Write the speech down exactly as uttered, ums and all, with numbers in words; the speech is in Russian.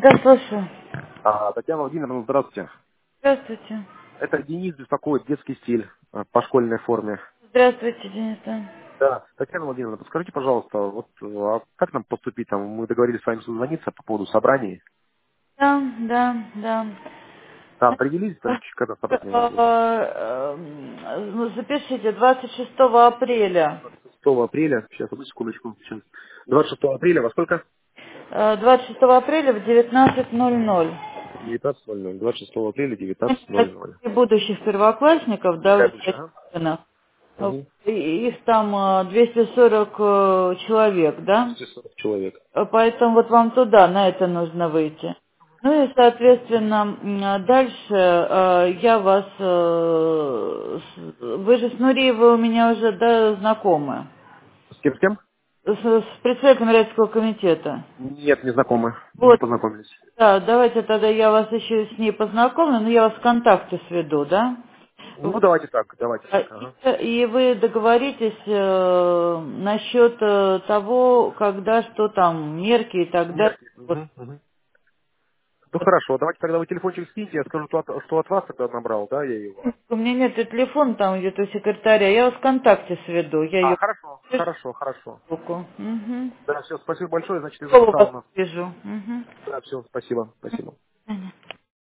Да, слушаю. А, Татьяна Владимировна, здравствуйте. Здравствуйте. Это Денис беспокоит, детский стиль э, по школьной форме. Здравствуйте, Денис. Да, Да, Татьяна Владимировна, подскажите, пожалуйста, вот а как нам поступить? Там, мы договорились с вами созвониться по поводу собраний. да, да. да. А, определились, там, ч- когда собрание у Э, нас будет? э, ну, запишите, двадцать шестого апреля. двадцать шестого апреля, сейчас, одну секундочку, сейчас. двадцать шестого апреля, во сколько? Э, двадцать шестого апреля в девятнадцать ноль ноль. девятнадцать ноль ноль. двадцать шестого апреля, девятнадцать ноль ноль. Будущих первоклассников, да, Для уже будущего, ага. отчислено. Угу. И- Их там э, двести сорок э, человек, да? двести сорок человек. Э, Поэтому вот вам туда, на это нужно выйти. Ну и, соответственно, м, а дальше э, я вас... э, с- Вы же с Нуриевой у меня уже, да, знакомы. С кем, с кем? С, с председателем Райского комитета. Нет, не знакомы, не Вот, познакомились. да, давайте тогда я вас еще с ней познакомлю, но я вас в контакте сведу, да? Ну, давайте так, давайте так, ага. И, и вы договоритесь э, насчет э, того, когда что там, мерки и так далее. Мерки. Вот. Угу, угу. Ну хорошо, давайте тогда вы телефончик скиньте, я скажу, что от, что от вас тогда набрал, да, я его. У меня нет и телефона там где-то у секретаря, я вас в контакте сведу, я А, ее хорошо, хорошо, хорошо. руку. Угу. Да, все, спасибо большое, значит, я Голову записал вас у нас. вижу. Угу. Да, все, спасибо, спасибо.